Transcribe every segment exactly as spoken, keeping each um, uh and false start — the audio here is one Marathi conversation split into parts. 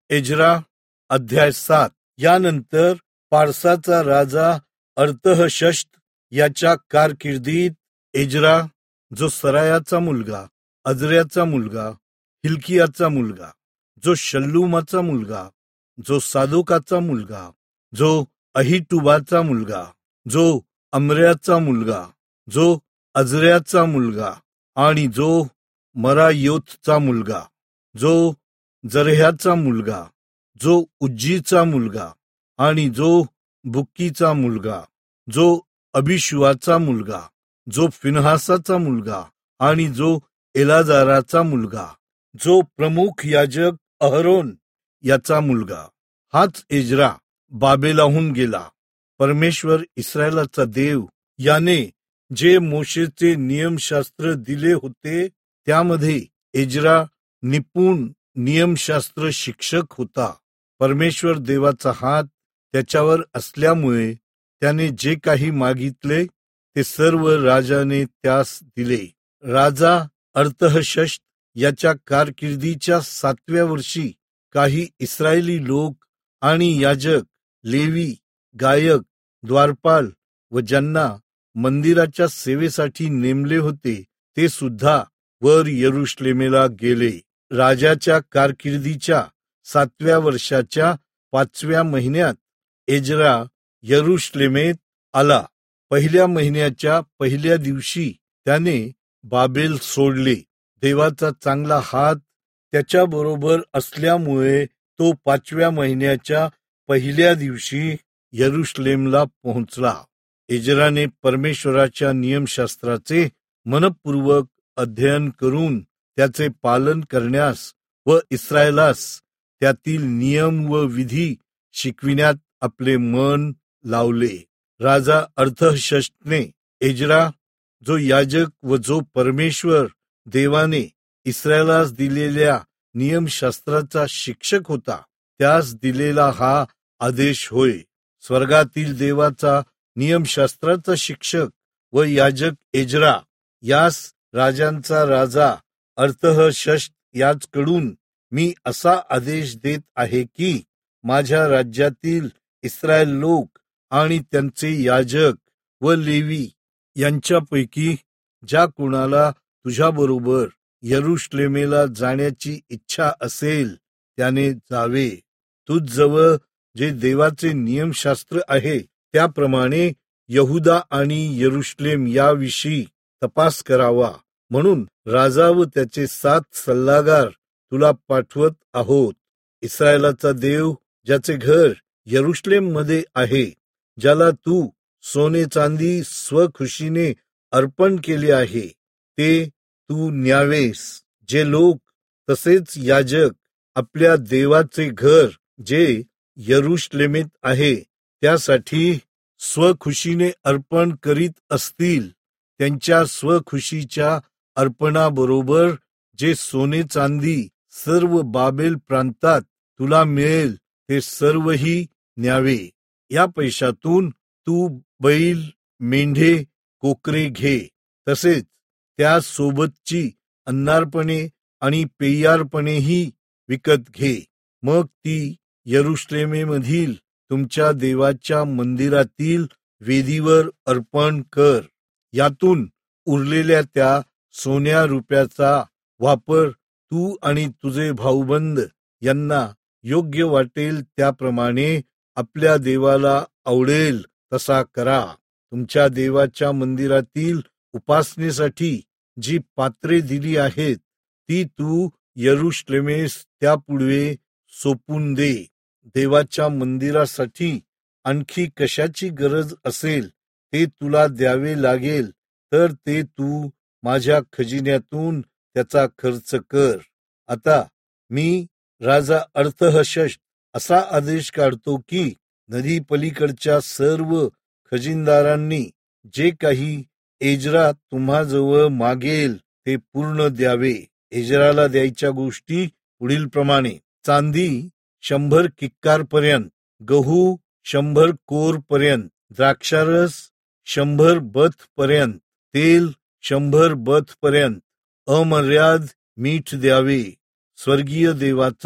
एज्रा अध्याय सात. यानंतर पारसाचा राजा अर्थहशस्त याच्या कारकिर्दीत एज्रा, जो सरायाचा मुलगा, अजऱ्याचा मुलगा, हिल्कियाचा मुलगा, जो शल्लूमाचा मुलगा, जो सादोकाचा मुलगा, जो अहिटुबाचा मुलगा, जो अमऱ्याचा मुलगा, जो अजऱ्याचा मुलगा आणि जो मरायोतचा मुलगा, जो जरह्याचा मुलगा, जो उज्जीचा मुलगा आणि जो बुक्कीचा मुलगा, जो अबिशुआचा मुलगा, जो फिनहासाचा मुलगा आणि जो एलाजाराचा मुलगा, जो प्रमुख याजक अहरोन याचा मुलगा. हाच एज्रा बाबेलाहून गेला. परमेश्वर इस्रायलाचा देव याने जे मोशेचे नियमशास्त्र दिले होते त्यामध्ये एज्रा निपुण नियमशास्त्र शिक्षक होता. परमेश्वर देवाचा हात त्याच्यावर असल्यामुळे त्याने जे काही मागितले ते सर्व राजाने त्यास दिले. राजा अर्थहशस्त याच्या कारकिर्दीच्या सातव्या वर्षी काही इस्रायली लोक आणि याजक, लेवी, गायक, द्वारपाल व ज्यांना मंदिराच्या सेवेसाठी नेमले होते ते सुद्धा वर यरुशलेमेला गेले. राजाच्या कारकिर्दीच्या सातव्या वर्षाच्या पाचव्या महिन्यात एज्रा यरुशलेमेत आला. पहिल्या महिन्याच्या पहिल्या दिवशी त्याने बाबेल सोडले. देवाचा चांगला हात त्याच्याबरोबर असल्यामुळे तो पाचव्या महिन्याच्या पहिल्या दिवशी यरुशलेमला पोहोचला. एज्राने परमेश्वराच्या नियमशास्त्राचे मनपूर्वक अध्ययन करून त्याचे पालन करण्यास व इस्रायलास त्यातील नियम व विधी शिकविण्यात आपले मन लावले. राजा अर्थहशस्तने एज्रा, जो याजक व जो परमेश्वर देवाने इस्रायलास दिलेल्या नियमशास्त्राचा शिक्षक होता, त्यास दिलेला हा आदेश होय. स्वर्गातील देवाचा नियमशास्त्राचा शिक्षक व याजक एज्रा यास राजांचा राजा अर्थहशस्त याचकडून मी असा आदेश देत आहे की माझ्या राज्यातील इस्रायल लोक आणि त्यांचे याजक व लेवी यांच्यापैकी ज्या कुणाला तुझ्याबरोबर यरुशलेमेला जाण्याची इच्छा असेल त्याने जावे. तुझजवळ जे देवाचे नियमशास्त्र आहे त्याप्रमाणे यहुदा आणि यरुशलेम याविषयी तपास करावा म्हणून राजा व त्याचे सात सल्लागार तुला पाठवत आहोत. इस्रायलाचा देव, ज्याचे घर यरुशलेम मध्ये आहे, ज्याला तू सोने चांदी स्वखुशीने अर्पण केले आहे, ते तू न्यावेस. जे लोक तसेच याजक आपल्या देवाचे घर जे यरुशलेमेत आहे त्यासाठी स्वखुशीने अर्पण करीत असतील, त्यांच्या स्वखुशीच्या अर्पणाबरोबर जे सोने चांदी सर्व बाबेल प्रांतात तुला मिळेल ते सर्वही न्यावे. या पैशातून तू बैल, मेंढे, कोकरे घे. तसेच त्या सोबतची अन्नार्पणे आणि पेयार्पणेही विकत घे. मग ती यरुशलेमेमधील तुमच्या देवाच्या मंदिरातील वेदीवर अर्पण कर. यातून उरलेल्या त्या सोन्या रुपयाचा वापर तू आणि तुझे भाऊबंद यांना योग्य वाटेल त्याप्रमाणे आपल्या देवाला आवडेल तसा करा. तुमच्या देवाच्या मंदिरातील उपासनेसाठी जी पात्रे दिली आहेत ती तू यरुशलेमेस त्यापुढे सोपून दे. देवाच्या मंदिरासाठी आणखी कशाची गरज असेल ते तुला द्यावे लागेल तर ते तू माझ्या खजिन्यातून त्याचा खर्च कर. आता मी राजा अर्थहशस्त असा आदेश काढतो की नदी पलीकडच्या सर्व खजिनदारांनी जे काही एज्रा तुम्हाजवळ मागेल ते पूर्ण द्यावे. एज्राला द्यायच्या गोष्टी पुढील प्रमाणे: चांदी शंभर किक्कार पर्यंत, गहू शंभर कोर पर्यंत, द्राक्षारस शंभर बथ पर्यंत, तेल शंभर बथ पर्यंत, अमर्याद मीठ द्यावे. स्वर्गीय देवाचा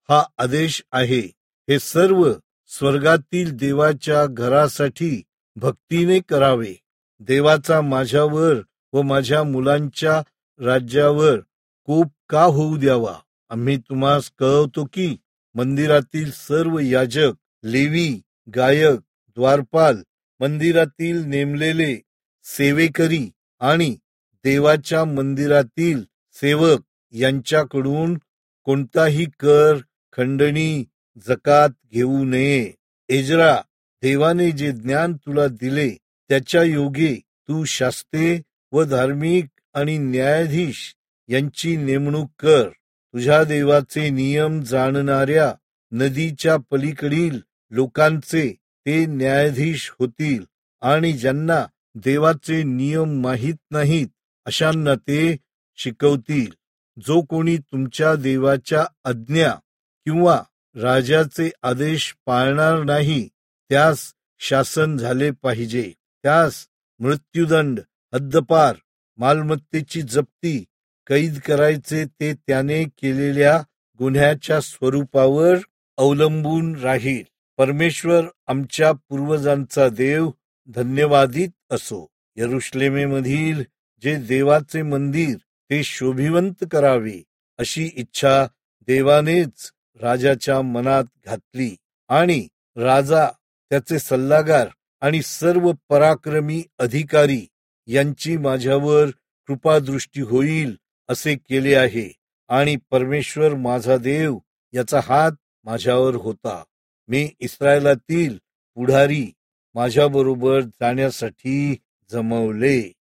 हा आदेश आहे. हे सर्व स्वर्गातील देवाच्या घरासाठी भक्तीने करावे. देवाचा माझ्यावर व माझ्या मुलांच्या राज्यावर कोप का होऊ द्यावा? आम्ही तुम्हास कळवतो की मंदिरातील सर्व याजक, लेवी, गायक, द्वारपाल, मंदिरातील नेमलेले सेवेकरी आणि देवाच्या मंदिरातील सेवक यांच्याकडून कोणताही कर, खंडणी, जकात घेऊ नये. एजरा, देवाने जे ज्ञान तुला दिले त्याच्या योगे तू शास्त्रे व धार्मिक आणि न्यायाधीश यांची नेमणूक कर. तुझ्या देवाचे नियम जाणणाऱ्या नदीच्या पलीकडील लोकांचे ते न्यायाधीश होतील आणि ज्यांना देवाचे नियम माहीत नाहीत अशांना ते शिकवतील. जो कोणी तुमच्या देवाच्या आज्ञा किंवा राजाचे आदेश पाळणार नाही त्यास शासन झाले पाहिजे. त्यास मृत्युदंड, हद्दपार, मालमत्तेची जप्ती, कैद करायचे. ते त्याने केलेल्या गुन्ह्याच्या स्वरूपावर अवलंबून राहील. परमेश्वर आमच्या पूर्वजांचा देव धन्यवादित असो. यरुशलेमेमधील जे देवाचे मंदिर ते शोभिवंत करावे अशी इच्छा देवानेच राजाच्या मनात घातली आणि राजा, त्याचे सल्लागार आणि सर्व पराक्रमी अधिकारी यांची माझ्यावर कृपादृष्टी होईल असे केले आहे. आणि परमेश्वर माझा देव याचा हात माझ्यावर होता. मी इस्रायलातील पुढारी माझ्याबरोबर जाण्यासाठी जमवले.